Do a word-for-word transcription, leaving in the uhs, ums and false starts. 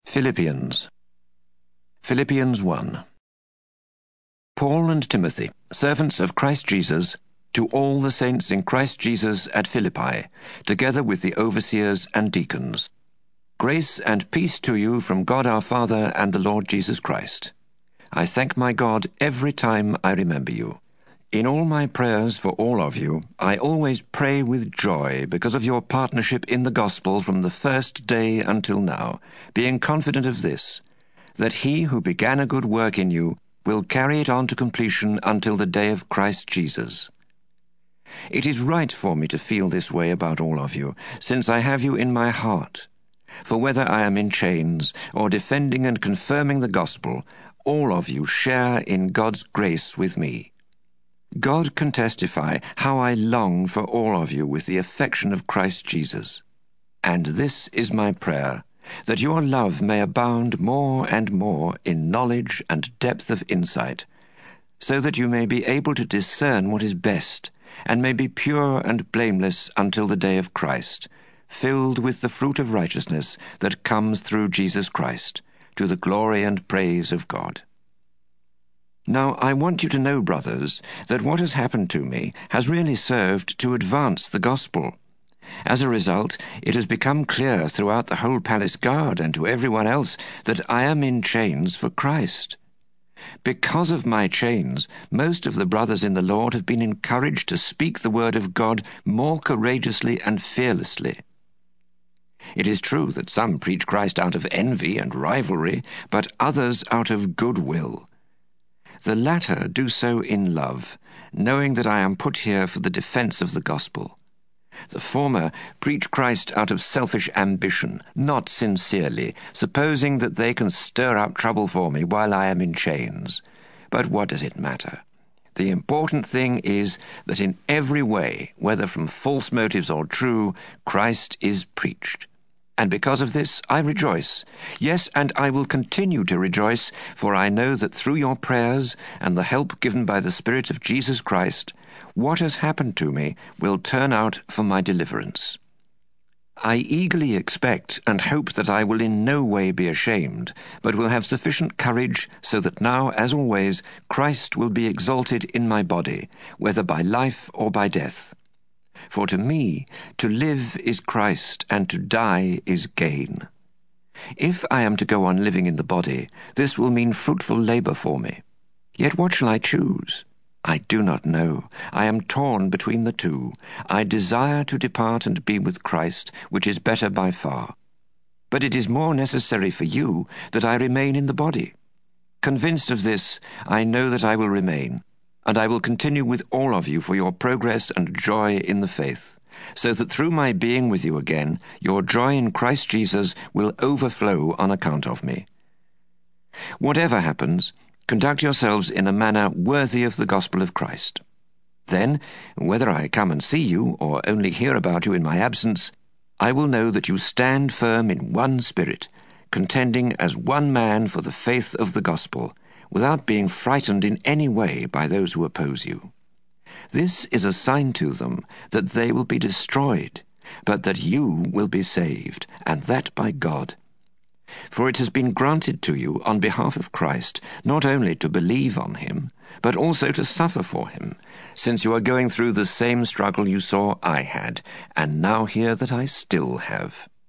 Philippians. Philippians one. Paul and Timothy, servants of Christ Jesus, to all the saints in Christ Jesus at Philippi, together with the overseers and deacons. Grace and peace to you from God our Father and the Lord Jesus Christ. I thank my God every time I remember you. In all my prayers for all of you, I always pray with joy because of your partnership in the gospel from the first day until now, being confident of this, that he who began a good work in you will carry it on to completion until the day of Christ Jesus. It is right for me to feel this way about all of you, since I have you in my heart. For whether I am in chains or defending and confirming the gospel, all of you share in God's grace with me. God can testify how I long for all of you with the affection of Christ Jesus. And this is my prayer, that your love may abound more and more in knowledge and depth of insight, so that you may be able to discern what is best, and may be pure and blameless until the day of Christ, filled with the fruit of righteousness that comes through Jesus Christ, to the glory and praise of God. Now I want you to know, brothers, that what has happened to me has really served to advance the gospel. As a result, it has become clear throughout the whole palace guard and to everyone else that I am in chains for Christ. Because of my chains, most of the brothers in the Lord have been encouraged to speak the word of God more courageously and fearlessly. It is true that some preach Christ out of envy and rivalry, but others out of goodwill. The latter do so in love, knowing that I am put here for the defense of the gospel. The former preach Christ out of selfish ambition, not sincerely, supposing that they can stir up trouble for me while I am in chains. But what does it matter? The important thing is that in every way, whether from false motives or true, Christ is preached. And because of this I rejoice. Yes, and I will continue to rejoice, for I know that through your prayers and the help given by the Spirit of Jesus Christ, what has happened to me will turn out for my deliverance. I eagerly expect and hope that I will in no way be ashamed, but will have sufficient courage so that now, as always, Christ will be exalted in my body, whether by life or by death. For to me, to live is Christ, and to die is gain. If I am to go on living in the body, this will mean fruitful labor for me. Yet what shall I choose? I do not know. I am torn between the two. I desire to depart and be with Christ, which is better by far. But it is more necessary for you that I remain in the body. Convinced of this, I know that I will remain, and I will continue with all of you for your progress and joy in the faith, so that through my being with you again, your joy in Christ Jesus will overflow on account of me. Whatever happens, conduct yourselves in a manner worthy of the gospel of Christ. Then, whether I come and see you or only hear about you in my absence, I will know that you stand firm in one spirit, contending as one man for the faith of the gospel, without being frightened in any way by those who oppose you. This is a sign to them that they will be destroyed, but that you will be saved, and that by God. For it has been granted to you on behalf of Christ not only to believe on him, but also to suffer for him, since you are going through the same struggle you saw I had, and now hear that I still have.